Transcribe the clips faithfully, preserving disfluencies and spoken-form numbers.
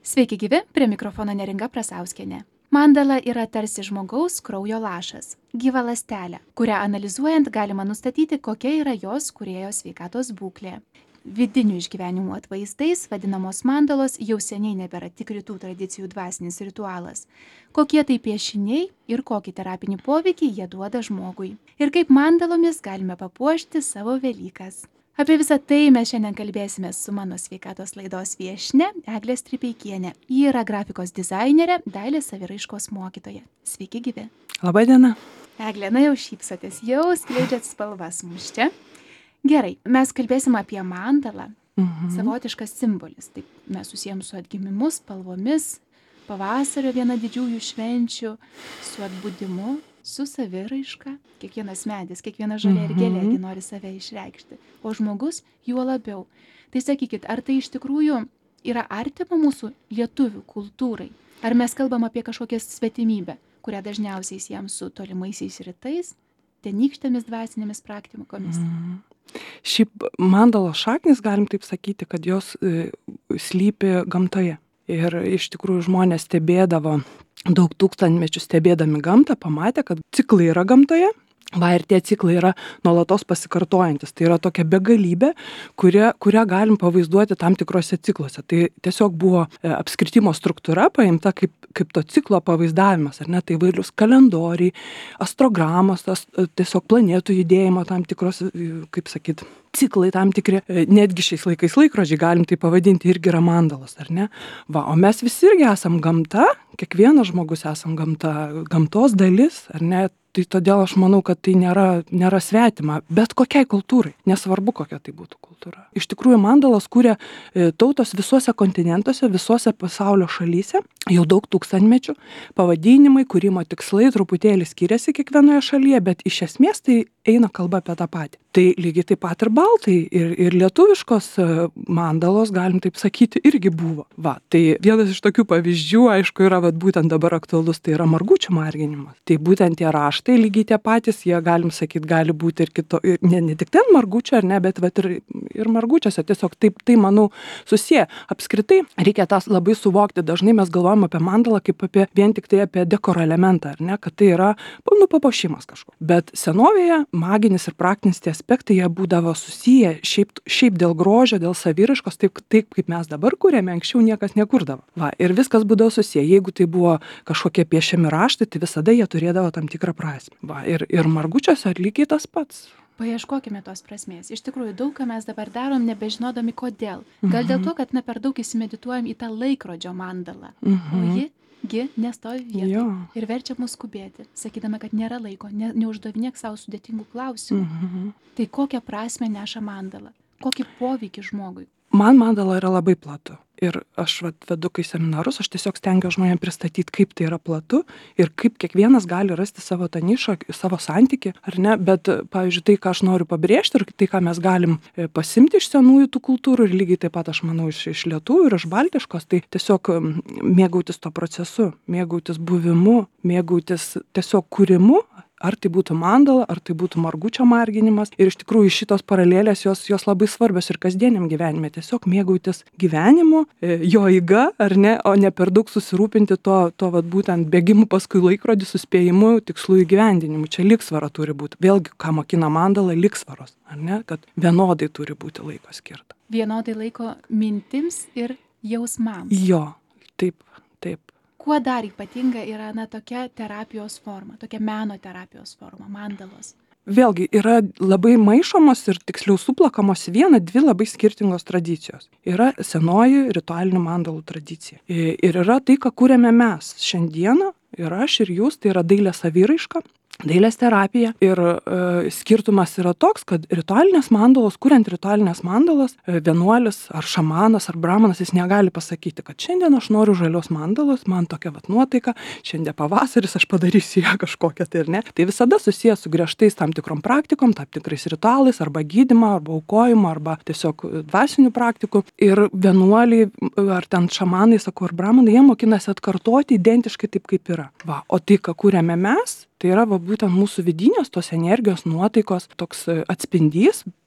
Sveiki gyvi, prie mikrofono Neringa Prasauskienė. Mandala yra tarsi žmogaus kraujo lašas, gyva ląstelė, kurią analizuojant galima nustatyti, kokia yra jos kūrėjo sveikatos būklė. Vidinių išgyvenimų atvaizdais vadinamos mandalos jau seniai nebėra tik rytų tradicijų dvasinis ritualas. Kokie tai piešiniai ir kokį terapinį poveikį jie duoda žmogui. Ir kaip mandalomis galime papuošti savo Velykas. Apie visą tai mes šiandien kalbėsime su mano sveikatos laidos viešnia Eglė Stripeikienė. Ji yra grafikos dizainerė, dailės saviraiškos mokytoja. Sveiki gyvi. Labą dieną. Eglė, na jau šypsotės, jau skleidžiat spalvas mums čia. Gerai, mes kalbėsim apie mandalą. Mhm. Savotiškas simbolis. Taip, mes susijom su atgimimu, spalvomis, pavasario viena didžiųjų švenčių, su atbudimu, su saviraiška. Kiekvienas medis, kiekviena žolė ir gėlė gi nori save išreikšti. O žmogus juo labiau. Tai sakykit, ar tai iš tikrųjų yra artima mūsų lietuvių kultūrai? Ar mes kalbam apie kažkokią svetimybę, kurią dažniausiai siejam su tolimaisiais rytais, tenykštėmis dvasinėmis praktikomis? Mhm. Šiaip mandalos šaknis, galim taip sakyti, kad jos e, slypi gamtoje. Ir iš tikrųjų žmonės stebėdavo, daug tūkstantmečių stebėdami gamtą, pamatė, kad ciklai yra gamtoje. Va, ir tie ciklai yra nuolatos pasikartojantis. Tai yra tokia begalybė, kurią, kurią galim pavaizduoti tam tikrose cikluose. Tai tiesiog buvo apskritimo struktūra paimta kaip, kaip to ciklo pavaizdavimas, ar ne? Tai įvairius kalendoriai, astrogramos, tas, tiesiog planetų judėjimo tam tikros, kaip sakyt, ciklai tam tikri, netgi šiais laikais laikrodžiai, galim tai pavadinti, irgi yra mandalos, ar ne? Va, o mes visi irgi esam gamta, kiekvienas žmogus esam gamta, gamtos dalis, ar ne? Tai todėl aš manau, kad tai nėra, nėra svetima, bet kokiai kultūrai, nesvarbu kokia tai būtų kultūra. Iš tikrųjų, mandalas kūrė tautos visuose kontinentuose, visuose pasaulio šalyse, jau daug tūkstantmečių, pavadinimai, kūrimo tikslai truputėlį skiriasi kiekvienoje šalyje, bet iš esmės tai eina kalba apie tą patį. Tai lygiai taip pat ir baltai, ir, ir lietuviškos mandalos, galim taip sakyti, irgi buvo. Va, tai vienas iš tokių pavyzdžių, aišku, yra vat, būtent dabar aktualus, tai yra margučių marginimas. Tai būtent tie raštai lygiai tie patys, jie, galim sakyti, gali būti ir kito, ir ne, ne tik ten margučio, ar ne, bet vat, ir, ir margučiuose, tiesiog taip, tai, manau, susiję. Apskritai, reikia tas labai suvokti, dažnai mes galvojam apie mandalą kaip apie vien tik tai apie dekoro elementą, ar ne, kad tai yra, nu, papuošimas kažko. Bet senovėje maginis ir praktinis tie aspektai, jie būdavo susiję šiaip, šiaip dėl grožio, dėl saviraiškos, taip, taip kaip mes dabar kūrėme, anksčiau niekas nekurdavo. Va, ir viskas būdavo susiję. Jeigu tai buvo kažkokie piešiami raštai, tai visada jie turėdavo tam tikrą prasmę. Va, ir, ir margučiuose lygiai tas pats. Paieškokime tos prasmės. Iš tikrųjų, daug ką mes dabar darom, nebežinodami kodėl. Gal dėl to, kad ne per daug įsimedituojam į tą laikrodžio mandalą. Mhm. O ji gi nestovi vietoje Jo. ir verčia mus skubėti, sakydama, kad nėra laiko, ne, neuždavinėk savo sudėtingų klausimų. Mhm. Tai kokią prasmę neša mandala? Kokį poveikį žmogui? Man mandala yra labai platu. Ir aš vat, vedu kai seminarus, aš tiesiog stengiuosi žmonėms pristatyti, kaip tai yra platu ir kaip kiekvienas gali rasti savo tą nišą, savo santykį, ar ne, bet, pavyzdžiui, tai, ką aš noriu pabrėžti ir tai, ką mes galim pasimti iš senųjų tų kultūrų ir lygiai taip pat, aš manau, iš, iš lietuvių ir iš baltiškos, tai tiesiog mėgautis to procesu, mėgautis buvimu, mėgautis tiesiog kūrimu. Ar tai būtų mandala, ar tai būtų margučio marginimas. Ir iš tikrųjų šitos paralelės jos, jos labai svarbios ir kasdieniam gyvenime. Tiesiog mėgautis gyvenimu, jo eiga, ar ne, o ne per daug susirūpinti to, to vat, būtent bėgimu paskui laikrodį, suspėjimu, tikslų įgyvendinimu. Čia lygsvara turi būti. Vėlgi, ką mokina mandala, lygsvaros, ar ne, kad vienodai turi būti laiko skirta. Vienodai laiko mintims ir jausmams. Jo, taip, taip. Kuo dar ypatinga yra na, tokia terapijos forma, tokia meno terapijos forma, mandalos? Vėlgi, yra labai maišomos ir tiksliau suplakamos viena, dvi labai skirtingos tradicijos. Yra senoji ritualinių mandalų tradicija. Ir yra tai, ką kūrėme mes šiandieną, ir aš, ir jūs, tai yra dailės saviraiška, dailės terapija. Ir e, skirtumas yra toks, kad ritualinės mandalos, kuriant ritualinės mandalas, e, vienuolis ar šamanas ar brahmanas, jis negali pasakyti, kad šiandien aš noriu žalios mandalos, man tokia vat nuotaika, šiandien pavasaris, aš padarysiu ją kažkokią, tai ir ne. Tai visada susijęs su griežtais tam tikrom praktikom, tam tikrais ritualais, arba gydymo, arba aukojimo, arba tiesiog dvasinių praktikų. Ir vienuoliai, ar ten šamanai, sakau, ar brahmanai, jie mokinasi atkartoti identiškai taip, kaip yra. Va, o tai, ką kūrėme mes, tai yra va, būtent mūsų vidinės tos energijos, nuotaikos, toks atspindys,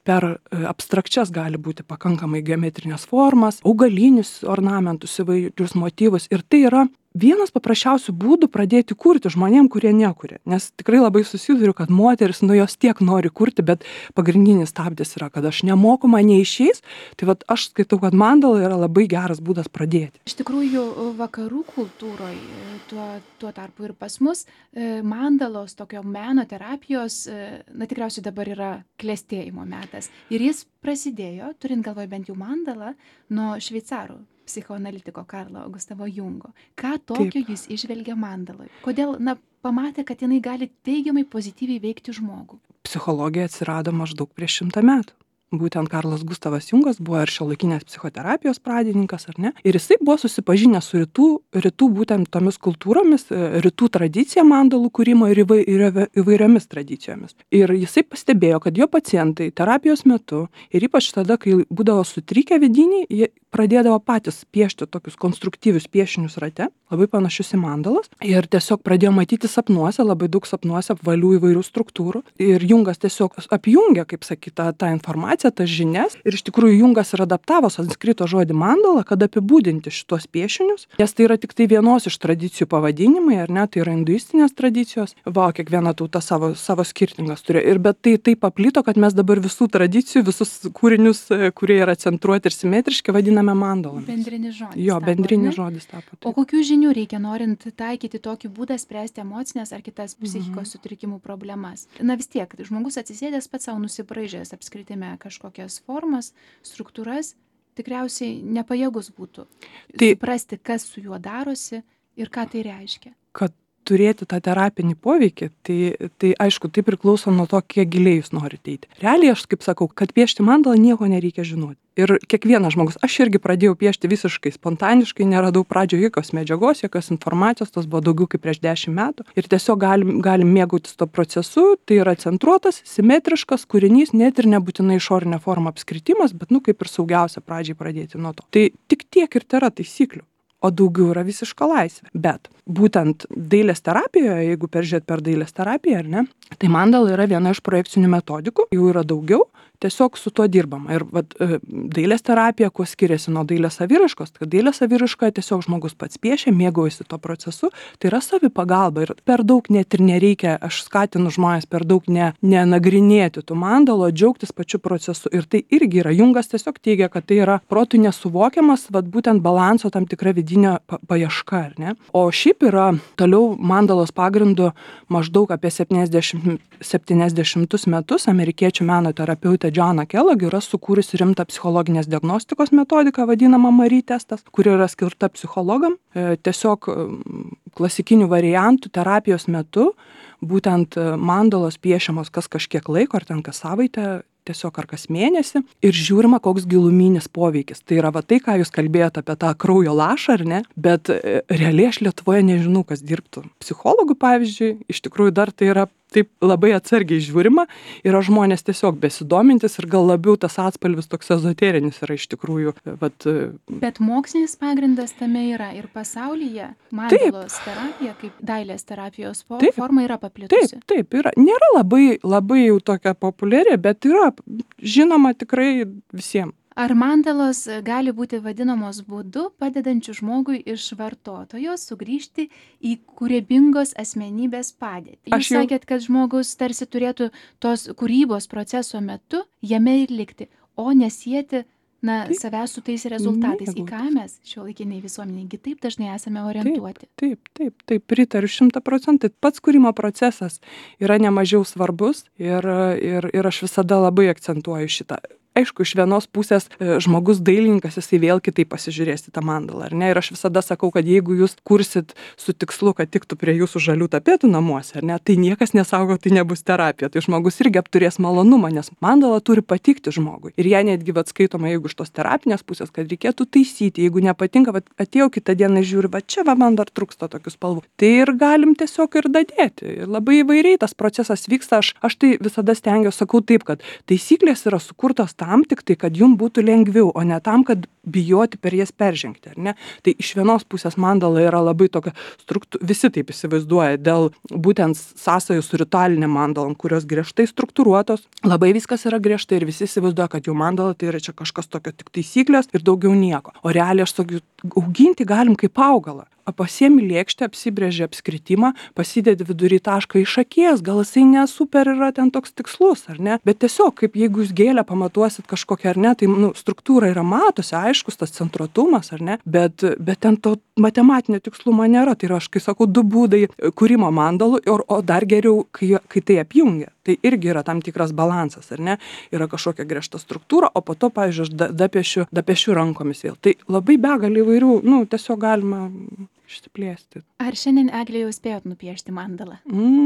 per abstrakčias gali būti pakankamai geometrinės formas, augalinius ornamentus, įvairius motyvus. Ir tai yra vienas paprasčiausių būdų pradėti kurti žmonėm, kurie nekuria. Nes tikrai labai susiduriu, kad moteris, nu jos tiek nori kurti, bet pagrindinis stabdis yra, kad aš nemoku, man neišeis. Tai vat aš skaitau, kad mandala yra labai geras būdas pradėti. Iš tikrųjų, vakarų kultūroje, tuo, tuo tarpu ir pas mus, mandalos, tokio meno terapijos, na tikriausiai dabar yra klestėjimo metas. Ir jis prasidėjo, turint galvoje bent jau mandalą, nuo šveicarų psichoanalitiko Karlo Gustavo Jungo. Ką tokio Taip. Jis išvelgia mandaloj? Kodėl, na, pamatė, kad jinai gali teigiamai, pozityviai veikti žmogų? Psichologija atsirado maždaug prieš šimtą metų. Būtent Karlas Gustavas Jungas buvo ir šiuolaikinės psichoterapijos pradininkas, ar ne? Ir jisai buvo susipažinęs su rytų, rytų būtent tomis kultūromis, rytų tradicija mandalų kūrimo ir įvairiomis tradicijomis. Ir jisai pastebėjo, kad jo pacientai terapijos metu ir ypač tada, kai būdavo sutrikę vidiniai, jie pradėdavo patys piešti tokius konstruktyvius piešinius rate, labai panašius į mandalas. Ir tiesiog pradėjo matyti sapnuose, labai daug sapnuose apvalių įvairių struktūrų. Ir Jungas tiesiog apjungė, kaip sakyta, tą informaciją, tas žinias. Ir iš tikrųjų Jungas ir adaptavo sanskrito žodį mandala, kad apibūdinti šitos piešinius. Nes tai yra tik tai vienos iš tradicijų pavadinimai, ar ne, tai yra hinduistinės tradicijos. Va, kiekviena tauta savo, savo skirtingas turi. Ir bet tai taip paplito, kad mes dabar visų tradicijų, visus kūrinius, kurie yra centruoti ir simetriški, vadiname mandalomis. Bendrinis žodis. Jo, tapo, bendrinis ne? žodis tapo. O kokių žinių reikia, norint taikyti tokį būdą spręsti emocinės ar kitas psichikos sutrikimų problemas? Na vis tiek, žmogus atsisėdęs pats savo nusibraižęs apskritime kažkokias formas, struktūras, tikriausiai nepajėgus būtų tai, suprasti, kas su juo darosi ir ką tai reiškia. Kad turėti tą terapinį poveikį, tai, tai aišku, tai priklauso nuo to, kiek giliai jūs norite eiti. Realiai aš kaip sakau, kad piešti mandalą nieko nereikia žinoti. Ir kiekvienas žmogus, aš irgi pradėjau piešti visiškai spontaniškai, neradau pradžioje jokios medžiagos, jokios informacijos, tas buvo daugiau kaip prieš dešimt metų. Ir tiesiog galim, galim mėgautis to procesu, tai yra centruotas, simetriškas kūrinys, net ir nebūtinai išorinė forma apskritimas, bet nu kaip ir saugiausia pradžiai pradėti nuo to. Tai tik tiek ir tai yra taisyklių. O daugiau yra visiška laisvė. Bet būtent dailės terapijoje, jeigu peržiūrėt per dailės terapiją, ar ne, tai mandala yra viena iš projekcinių metodikų, jų yra daugiau, tiesiog su tuo dirbama. Ir vat, dailės terapija, kuo skiriasi nuo dailės saviraiškos, kad dailės saviraiškoje tiesiog žmogus pats piešia, mėgaujasi to procesu, tai yra savipagalba ir per daug net ir nereikia, aš skatinu žmonės per daug ne, nenagrinėti tų mandalo, džiaugtis pačiu procesu. Ir tai irgi yra, Jungas tiesiog teigia, kad tai yra protui nesuvokiamas, vat būtent balanso tam tikra vidinė pa paieška, ar ne? O šiaip yra toliau mandalos pagrindu maždaug apie septyniasdešimtus metus amerikiečių meno terapeutė Joanna Kellogg yra sukūrusi rimtą psichologinės diagnostikos metodiką, vadinamą Marie testas, kuri yra skirta psichologam. E, tiesiog klasikinių variantų terapijos metu būtent mandalos piešiamos kas kažkiek laiko, ar ten kas savaitę, tiesiog ar kas mėnesį, ir žiūrima, koks giluminis poveikis. Tai yra va tai, ką jūs kalbėjote apie tą kraujo lašą, ar ne? Bet e, realiai aš Lietuvoje nežinau, kas dirbtų. Psichologų, pavyzdžiui, iš tikrųjų dar tai yra taip labai atsargiai žiūrima, yra žmonės tiesiog besidomintis ir gal labiau tas atspalvis toks ezoterinis yra iš tikrųjų. Vat, bet mokslinis pagrindas tame yra ir pasaulyje mandalos taip. Terapija, kaip dailės terapijos for, forma yra paplitusi. Taip, taip, yra. Nėra labai, labai jau tokia populiari, bet yra žinoma tikrai visiems. Ar mandalos gali būti vadinamos būdu, padedančių žmogui iš vartotojo sugrįžti į kūrybingos asmenybės padėtį? Jūs jau... sakėt, kad žmogus tarsi turėtų tos kūrybos proceso metu jame ir likti, o nesieti na, taip, savęs su tais rezultatais. Mėgautis. Į ką mes šiuolaikiniai visuomeniai taip dažnai esame orientuoti? Taip, taip, taip, taip pritariu šimtą procentų. Pats kūrimo procesas yra nemažiau svarbus ir, ir, ir aš visada labai akcentuoju šitą. Aišku, iš vienos pusės žmogus dailininkas, jisai vėl kitaip pasižiūrės į tą mandalą, ar ne? Ir aš visada sakau, kad jeigu jūs kursit su tikslu, kad tiktų prie jūsų žalių tapetų namuose, ar ne, tai niekas nesaugo, tai nebus terapija. Tai žmogus irgi apturės malonumą, nes mandala turi patikti žmogui. Ir ją netgi vat skaitoma, jeigu iš tos terapinės pusės, kad reikėtų taisyti, jeigu nepatinka, vat atėjau kitą dieną žiūri, va čia va man dar trūksta tokių spalvų. Tai ir galim tiesiog ir dadėti. Ir labai įvairiai tas procesas vyksta. Aš, aš tai visada stengiuosi, sakau taip, kad taisyklės yra sukurtos tam tik tai, kad jum būtų lengviau, o ne tam, kad bijoti per jas peržengti, ar ne? Tai iš vienos pusės mandala yra labai tokia struktūra, visi taip įsivaizduoja, dėl būtent sąsajų su ritualinė mandalom, kurios griežtai struktūruotos, labai viskas yra griežtai ir visi įsivaizduoja, kad jau mandala tai yra čia kažkas tokio tik taisyklės ir daugiau nieko. O realiai aš sakiau, auginti galim kaip augalą. Pasiemi lėkštę, apsibrėži apskritimą, pasidedi vidury tašką iš akies, gal jisai ne super yra ten toks tikslus, ar ne? Bet tiesiog, kaip jeigu jūs gėlę pamatuosit kažkokią, ar ne, tai nu, struktūra yra matosi, aiškus tas centruotumas, ar ne? Bet, bet ten to matematinio tikslumo nėra. Tai yra, aš kai sakau, du būdai kūrimo mandalų, o, o dar geriau, kai, kai tai apjungia. Tai irgi yra tam tikras balansas, ar ne? Yra kažkokia griežta struktūra, o po to, pavyzdžiui, aš da, dapiešiu, dapiešiu rankomis vėl. Tai labai begalį įvairių, nu, tiesiog galima išsiplėsti. Ar šiandien, Eglė, jau spėjot nupiešti mandalą?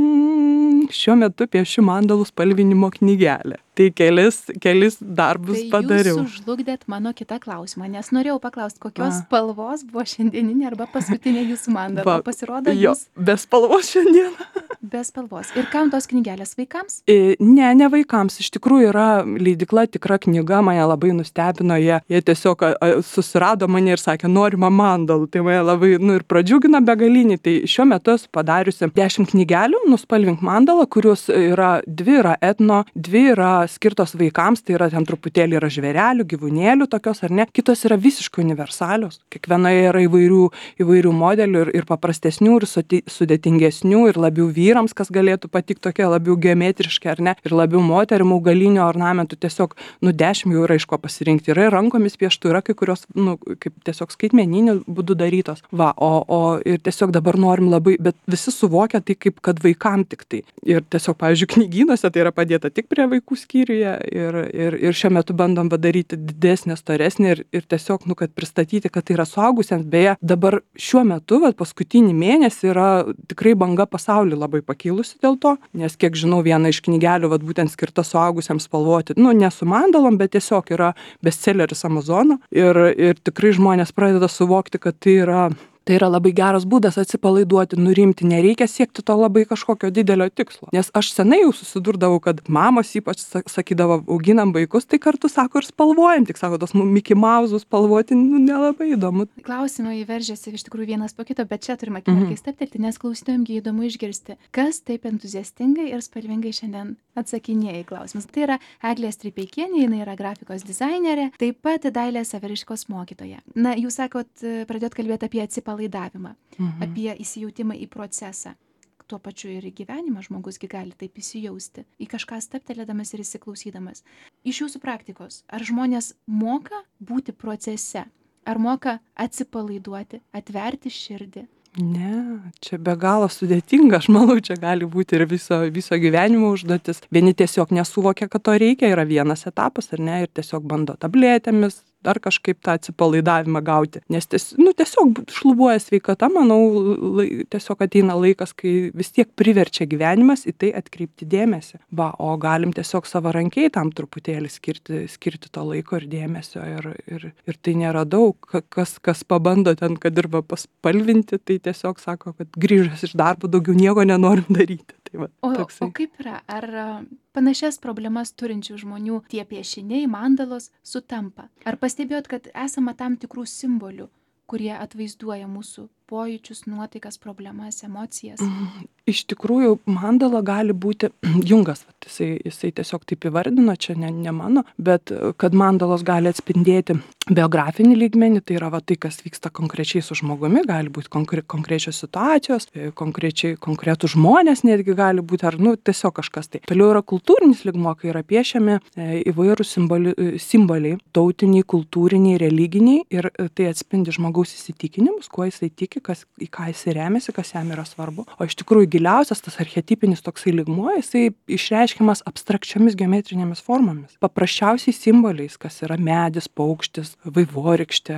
Mm, šiuo metu piešiu mandalų spalvinimo knygelę. Tai kelis, kelis darbus tai padariau. Tai jūs užlugdėt mano kitą klausimą, nes norėjau paklausti, kokios A. spalvos buvo šiandieninė arba paskutinė jūsų mandala. Va, pasirodo, jo, jūs... Be spalvos šiandieną. Be spalvos. Ir kam tos knygelės, vaikams? E, ne, ne vaikams. Iš tikrųjų yra leidykla Tikra knyga, mane labai nustebino. Jie, jie tiesiog a, a, susirado mane ir sakė, norima mandalų. Tai mane labai, nu, ir pradžiugino begalinį. Tai šiuo metu esu padariusi dešimt knygelių, nuspalvink mandalą, kurios yra, dvi yra etno, dvi yra skirtos vaikams, tai yra ten truputėlį yra žvėrelių, gyvūnėlių tokios ar ne, kitos yra visiškai universalios. Kiekvienoje yra įvairių, įvairių modelių ir, ir paprastesnių, ir sudėtingesnių, ir labiau vyrams, kas galėtų patikti tokie labiau geometriški ar ne, ir labiau moterim augalinių ornamentų, tiesiog, nu, dešimt jau yra iš ko pasirinkti. Yra rankomis pieštų, yra kai kurios, nu, kaip tiesiog skaitmeniniu būdu darytos. Va, o, o ir tiesiog dabar norim labai, bet visi suvokia tai kaip, kad vaikam tik tai. Ir tiesiog, pavyzdžiui, knygynuose tai yra padėta tik prie vaikų skyriuje ir, ir, ir šiuo metu bandom padaryti didesnę, storesnį ir, ir tiesiog, nu, kad pristatyti, kad tai yra suaugusiems. Beje, dabar šiuo metu, va, paskutinį mėnesį yra tikrai banga pasaulyje labai pakilusi dėl to, nes kiek žinau, viena iš knygelių, va, būtent skirta suaugusiems spalvoti, nu, ne su mandalom, bet tiesiog yra bestselleris Amazono ir, ir tikrai žmonės pradeda suvokti, kad tai yra Tai yra labai geras būdas atsipalaiduoti, nurimti, nereikia siekti to labai kažkokio didelio tikslo. Nes aš senai jau susidurdavau, kad mamos ypač sakydavo, auginam vaikus, tai kartu sako ir spalvojam, tik sako, tos Mickey Mouse'us spalvoti, nu, nelabai įdomu. Klausimai veržėsi iš tikrųjų vienas po kito, bet čia turime akimirkai mm-hmm. steptelti, nes klausytojams įdomu išgirsti, kas taip entuziastingai ir spalvingai šiandien atsakinėja į klausimus. Tai yra Eglė Stripeikienė, jinai yra grafikos dizainerė, taip pat Dailės Severiškos mokytoja. Na, jūs sakot, pradėjot kalbėti apie atsipalaidavimą, mhm. apie įsijautimą į procesą. Tuo pačiu ir į gyvenimą žmogusgi gali taip įsijausti, į kažką staptelėdamas ir įsiklausydamas. Iš jūsų praktikos, ar žmonės moka būti procese? Ar moka atsipalaiduoti, atverti širdį? Ne, čia be galo sudėtinga, aš manau, čia gali būti ir viso, viso gyvenimo užduotis. Vieni tiesiog nesuvokia, kad to reikia, yra vienas etapas, ar ne, ir tiesiog bando tabletėmis, dar kažkaip tą atsipalaidavimą gauti. Nes ties, nu, tiesiog šlubuoja sveikata, manau, lai, tiesiog ateina laikas, kai vis tiek priverčia gyvenimas į tai atkreipti dėmesį. Va, o galim tiesiog savarankiai tam truputėlį skirti, skirti to laiko ir dėmesio. Ir, ir, ir tai nėra daug. Kas, kas pabando ten, kad dirba paspalvinti, tai tiesiog sako, kad grįžęs iš darbo daugiau nieko nenorim daryti. Tai va, o, o kaip yra? Ar panašias problemas turinčių žmonių tie piešiniai, mandalos sutampa? Ar pastebėjot, kad esama tam tikrų simbolių, kurie atvaizduoja mūsų pojūčius, nuotaikas, problemas, emocijas? Iš tikrųjų, mandala gali būti Jungas, vat, jisai, jisai tiesiog taip įvardino, čia ne, ne mano, bet kad mandalos gali atspindėti biografinį lygmenį, tai yra va, tai, kas vyksta konkrečiai su žmogumi, gali būti konkre, konkrečios situacijos, konkrečiai konkretų žmonės netgi gali būti, ar nu, tiesiog kažkas tai. Toliau yra kultūrinis lygmuo, kai yra piešiami įvairūs simboli, simboliai, tautiniai, kultūriniai, religiniai ir tai atspindi žmogaus įsitikinimus, kuo jisai tiki, kas, į ką jisai remiasi, kas jam yra svarbu. O iš tikrųjų giliausias tas archetipinis toksai lygmuo, jisai išreiškiamas abstrakčiomis geometrinėmis formomis. Paprasčiausiai simboliais, kas yra medis, paukštis, vaivorykštė,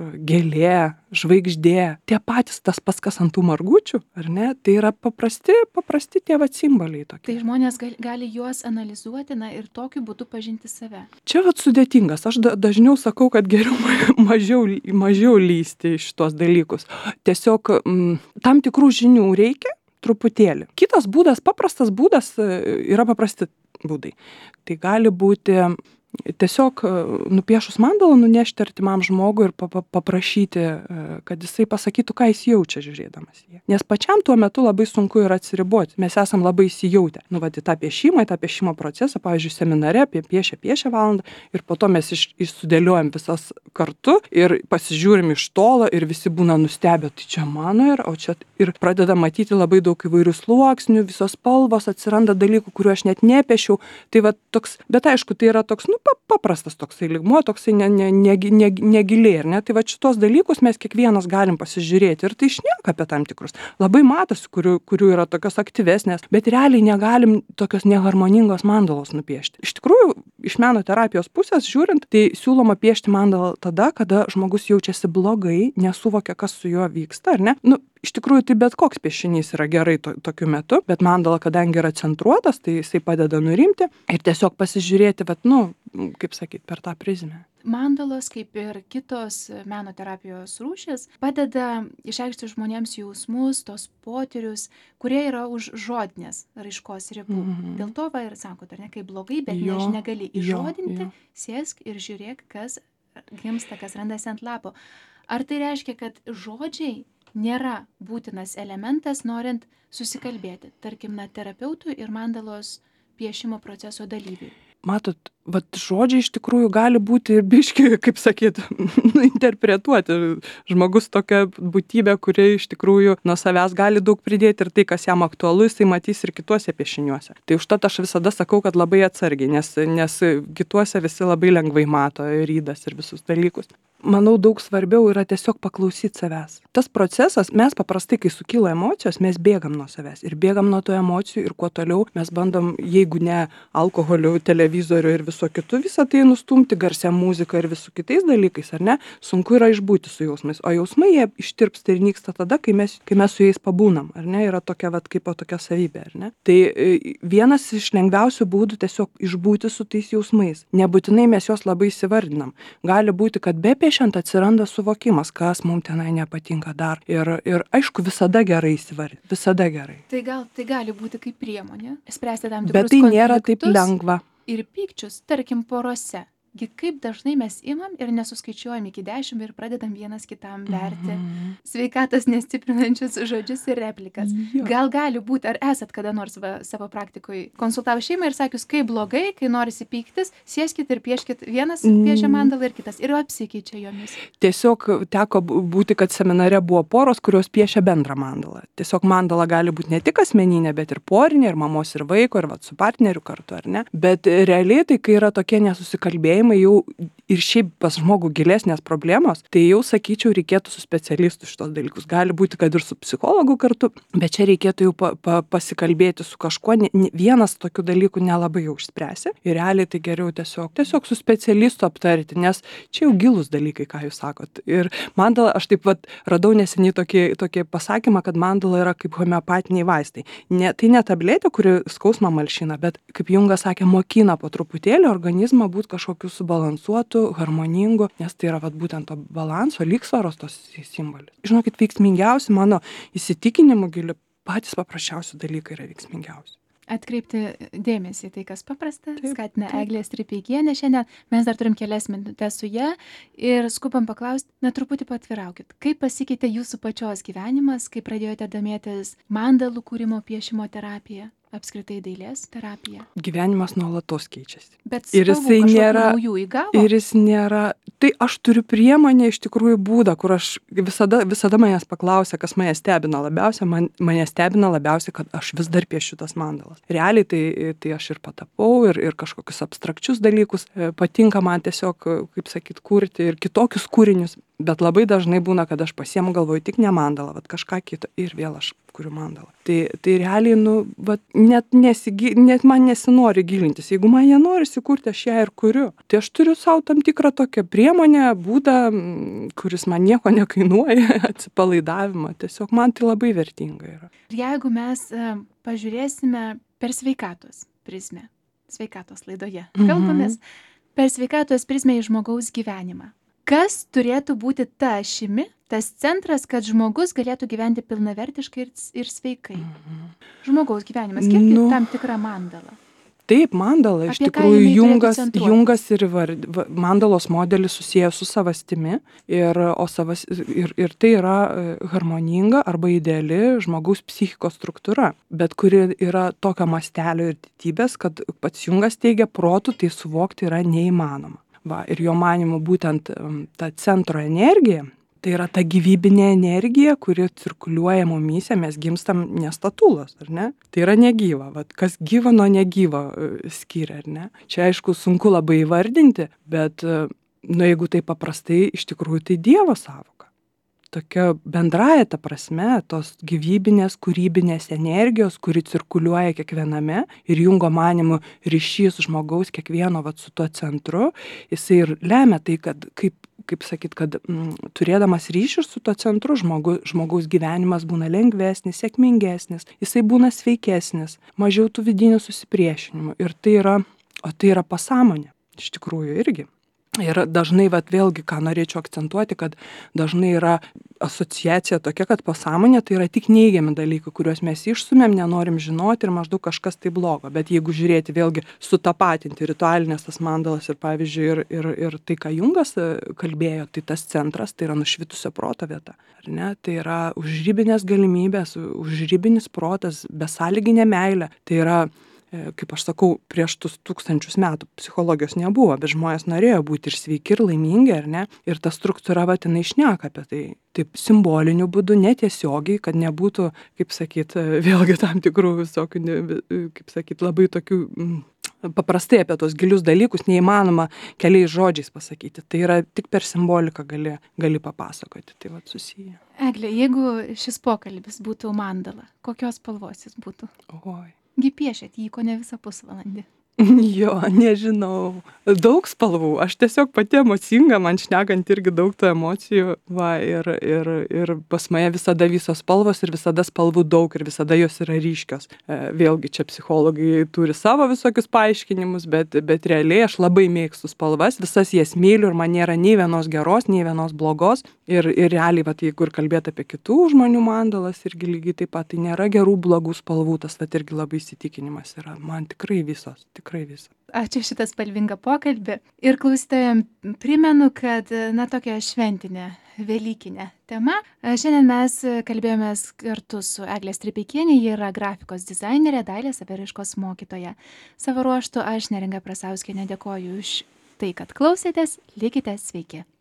gėlė, žvaigždė. Tie patys tas pats, kas ant tų margučių, ar ne? Tai yra paprasti, paprasti tie vat simboliai tokie. Tai žmonės gali, gali juos analizuoti, na, ir tokiu būdu pažinti save. Čia vat sudėtingas. Aš da, dažniau sakau, kad geriau mažiau, mažiau lysti iš šitos dalykus. Tiesiog m, tam tikrų žinių reikia, truputėlį. Kitas būdas, paprastas būdas, yra paprasti būdai. Tai gali būti tiesiog nupiešus mandalą nunešti artimam žmogui ir paprašyti, kad jisai pasakytų, ką jis jaučia žiūrėdamas jį. Nes pačiam tuo metu labai sunku yra atsiriboti. Mes esam labai įsijautę. Nu, vat, į tą piešimą, į tą piešimo procesą, pavyzdžiui, seminare piešia, piešia valandą ir po to mes iš, išsudėliojam visas kartu ir pasižiūrim iš tolo ir visi būna nustebę, tai čia mano ir, o čia ir pradeda matyti labai daug įvairių sluoksnių, visos spalvos, atsiranda dalykų, kuriuo aš net nepiešiau. Tai va toks, bet aišku, tai yra toks, nu, paprastas toksai lygmuo, toksai ne, ne, ne, ne, negiliai, ar ne? Tai va šitos dalykus mes kiekvienas galim pasižiūrėti ir tai šneka apie tam tikrus. Labai matosi, kurių, kurių yra tokios aktyvesnės, bet realiai negalim tokios neharmoningos mandalos nupiešti. Iš tikrųjų, iš meno terapijos pusės žiūrint, tai siūloma piešti mandalą tada, kada žmogus jaučiasi blogai, nesuvokia, kas su juo vyksta, ar ne? Nu, iš tikrųjų, tai bet koks piešinys yra gerai to, tokiu metu, bet mandala, kadangi yra centruotas, tai jisai padeda nurimti ir tiesiog pasižiūrėti, bet, nu, kaip sakyti, per tą prizmę. Mandalos, kaip ir kitos meno terapijos rūšis, padeda išreikšti žmonėms jausmus, tos potyrius, kurie yra už žodinės raiškos ribų. Mm-hmm. Dėl to va ir sakot, ar ne, kai blogai, bet jo, než negali įžodinti, jo, jo. Sėsk ir žiūrėk, kas gimsta, kas randasi ant lapo. Ar tai reiškia, kad žodžiai nėra būtinas elementas, norint susikalbėti, tarkim, na, terapeutui ir mandalos piešimo proceso dalyviui? Matot, vat žodžiai iš tikrųjų gali būti ir biški, kaip sakyt, interpretuoti. Žmogus tokia būtybė, kuri iš tikrųjų nuo savęs gali daug pridėti ir tai, kas jam aktualu, jisai matys ir kituose piešiniuose. Tai užtat aš visada sakau, kad labai atsargiai, nes, nes kituose visi labai lengvai mato ir rydas ir visus dalykus. Manau, daug svarbiau yra tiesiog paklausyti savęs. Tas procesas, mes paprastai, kai sukyla emocijos, mes bėgam nuo savęs ir bėgam nuo tų emocijų ir kuo toliau mes bandom, jeigu ne alkoholiu, televizoriu ir viso kitu, visą tai nustumti garsią muziką ir visų kitais dalykais, ar ne? Sunku yra išbūti su jausmais, o jausmai jie ištirpsta ir nyksta tada, kai mes, kai mes su jais pabūnam, ar ne? Yra tokia, vat, kaip tokia savybė, ar ne? Tai vienas iš lengviausių būdų tiesiog išbūti su tais jausmais. Nebūtinai mes juos labai įsivardinam. Gali būti, kad be piešiant atsiranda suvokimas, kas mums tenai nepatinka dar. Ir, ir aišku, visada gerai įsivardinti, visada gerai. Tai, gal, tai gali būti kaip priemonė, spręsti tam tikrus konfliktus. Bet tai nėra taip lengva. Ir pykčius, tarkim, porose. Gi kaip dažnai mes imam ir nesuskaičiuojam iki dešimt ir pradedam vienas kitam verti mm-hmm. sveikatos nestiprinančius žodžius ir replikas. Jo. Gal gali būti, ar esat kada nors va, savo praktikoje konsultavo šeimą ir sakius, kaip blogai, kai norisi pyktis, sėskit ir pieškit, vienas mm. piešia mandalą ir kitas ir apsikeičia jomis. Tiesiog teko būti, kad seminare buvo poros, kurios piešia bendrą mandalą. Tiesiog mandala gali būti ne tik asmeninė, bet ir porinė, ir mamos ir vaiko, ir va, su partneriu kartu, ar ne? Bet realiai tai, kai yra tokie nesusikalbėjimai, jau ir šiaip pas žmogų gilesnės problemos, tai jau, sakyčiau, reikėtų su specialistu šitos dalykus. Gali būti, kad ir su psichologu kartu, bet čia reikėtų jau pa, pa, pasikalbėti su kažkuo. Vienas tokių dalykų nelabai jau išspręsi. Ir realiai tai geriau tiesiog, tiesiog su specialistu aptarti, nes čia jau gilūs dalykai, ką jūs sakot. Ir mandala, aš taip vat radau neseniai tokį, tokį pasakymą, kad mandala yra kaip homeopatiniai vaistai. Ne, tai ne tabletė, kuri skausmą malšina, bet, kaip Jungas sakė, mokina po truputėlį organizmą būti kažkokiu subalansuotų, harmoningų, nes tai yra vat, būtent to balanso, lygsvaros tos simbolis. Žinokit, veiksmingiausi mano įsitikinimų giliu, patys paprasčiausi dalykai yra veiksmingiausi. Atkreipti dėmesį tai, kas paprasta, taip, skatina taip. Eglė Stripeikienė šiandien. Mes dar turim kelias minutės su ja ir skubam paklausti, na truputį patviraukit, kaip pasikeitė jūsų pačios gyvenimas, kai pradėjote domėtis mandalų kūrimo piešimo terapija? Apskritai dailės terapija. Gyvenimas nuolatos keičiasi. Bet ir jisai nėra naujų įgavo. Ir jis nėra. Tai aš turiu priemonę, iš tikrųjų būdą, kur aš visada, visada manęs paklausia, kas mane stebina labiausiai. Man, mane stebina labiausiai, kad aš vis dar piešiu tas mandalas. Realiai tai, tai aš ir patapau, ir, ir kažkokius abstrakčius dalykus. Patinka man tiesiog, kaip sakyt, kurti ir kitokius kūrinius. Bet labai dažnai būna, kad aš pasiemu galvoju tik ne mandalą, vat kažką kito ir vėl aš kuriu mandalą. Tai, tai realiai, nu, vat, net, nesigi, net man nesinori gilintis. Jeigu man ją nori įsikurti, aš ją ir kuriu. Tai aš turiu savo tam tikrą tokią priemonę, būdą, kuris man nieko nekainuoja, atsipalaidavimą. Tiesiog man tai labai vertinga yra. Jeigu mes uh, pažiūrėsime per sveikatos prizmę, sveikatos laidoje, kalbamės mm-hmm. per sveikatos prizmę į žmogaus gyvenimą. Kas turėtų būti ta ašimi, tas centras, kad žmogus galėtų gyventi pilnavertiškai ir, ir sveikai? Mhm. Žmogaus gyvenimas, kiek nu, tam tikrą mandalą? Taip, mandala, iš Apie ką tikrųjų jinai turėtų Jungas, centruotis? Jungas ir vard, va- mandalos modelis susijęs su savastimi, ir, o savas, ir, ir tai yra e, harmoninga arba ideali žmogaus psichikos struktūra, bet kuri yra tokio mastelio ir didybės, kad pats Jungas teigia, protų tai suvokti yra neįmanoma. Va, ir jo manimu būtent em, ta centro energija, tai yra ta gyvybinė energija, kuri cirkuliuoja mumyse, mes gimstam ne statulos, ar ne? Tai yra negyva. Vat kas gyva nuo negyvo e, skiria, ar ne? Čia aišku sunku labai įvardinti, bet e, nu, jeigu tai paprastai, iš tikrųjų tai Dievo sąvoka. Tokia bendraja ta prasme, tos gyvybinės, kūrybinės energijos, kuri cirkuliuoja kiekviename ir Jungo manimu ryšys žmogaus kiekvieno vat, su tuo centru, jisai ir lemia tai, kad kaip kaip sakyt, kad mm, turėdamas ryšius su tuo centru žmogu, žmogaus gyvenimas būna lengvesnis, sėkmingesnis, jisai būna sveikesnis, mažiau tų vidinių susipriešinimų. Ir tai yra, o tai yra pasąmonė, iš tikrųjų irgi. Ir dažnai, vat, vėlgi, ką norėčiau akcentuoti, kad dažnai yra asociacija tokia, kad pasąmonė tai yra tik neigiami dalykai, kuriuos mes išstumėm, nenorim žinoti ir maždaug kažkas tai blogo. Bet jeigu žiūrėti vėlgi sutapatinti ritualinės tas mandalas ir pavyzdžiui ir, ir, ir tai, ką Jungas kalbėjo, tai tas centras, tai yra nušvitusio proto vieta. Ar ne? Tai yra užribinės galimybės, užribinis protas, besąlyginė meilė. Tai yra, kaip aš sakau, prieš tus tūkstančius metų psichologijos nebuvo, bet žmonės norėjo būti ir sveiki, ir laimingi, ar ne? Ir ta struktūra, va, jinai šneka apie tai. Taip simboliniu būdu, netiesiogiai, kad nebūtų, kaip sakyt, vėlgi tam tikrų visokių, kaip sakyt, labai tokių mm, paprastai apie tos gilius dalykus neįmanoma keliais žodžiais pasakyti. Tai yra tik per simboliką gali, gali papasakoti. Tai va susiję. Egle, jeigu šis pokalbis būtų mandala, kokios spalvos jis būtų? Oi. Gi piešėt jį ko ne visą pusvalandį. Jo, nežinau. Daug spalvų. Aš tiesiog pati emocinga, man šnekant irgi daug tų emocijų. Va, ir, ir, ir pas mane visada visos spalvos ir visada spalvų daug ir visada jos yra ryškios. E, vėlgi čia psichologai turi savo visokius paaiškinimus, bet, bet realiai aš labai mėgstu spalvas, visas jas myliu ir man nėra nei vienos geros, nei vienos blogos. Ir, ir realiai, va, jeigu ir kalbėti apie kitų žmonių mandalas, irgi lygiai taip pat, tai nėra gerų blogų spalvų, tas va, irgi labai įsitikinimas yra. Man tikrai visos. Tikrai visą. Ačiū šitą spalvingą pokalbį. Ir klausytojams primenu, kad, na, tokia šventinė, velykinė tema. Šiandien mes kalbėjomės kartu su Egle Stripeikienė, ji yra grafikos dizainerė, dailės saviraiškos mokytoja. Savo ruožtu aš, Neringa Prasauskienė, dėkoju už tai, kad klausėtės. Likite sveiki.